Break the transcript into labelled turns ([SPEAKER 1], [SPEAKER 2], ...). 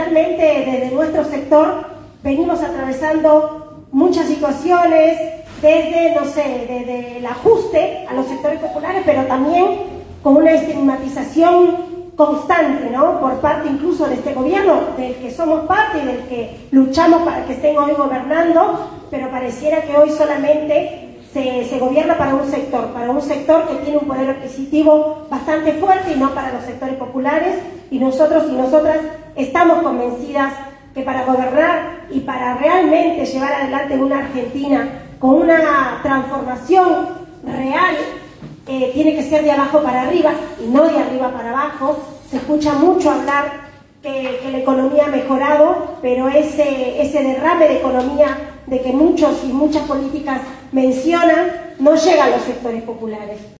[SPEAKER 1] realmente desde nuestro sector venimos atravesando muchas situaciones, desde, no sé, desde el ajuste a los sectores populares, pero también con una estigmatización constante, ¿no? Por parte incluso de este gobierno, del que somos parte y del que luchamos para que estén hoy gobernando, pero pareciera que hoy solamente se gobierna para un sector que tiene un poder adquisitivo bastante fuerte y no para los sectores populares, y nosotros y nosotras estamos convencidas que para gobernar y para realmente llevar adelante una Argentina con una transformación real, tiene que ser de abajo para arriba y no de arriba para abajo. Se escucha mucho hablar que la economía ha mejorado, pero ese derrame de economía de que muchos y muchas políticas mencionan no llega a los sectores populares.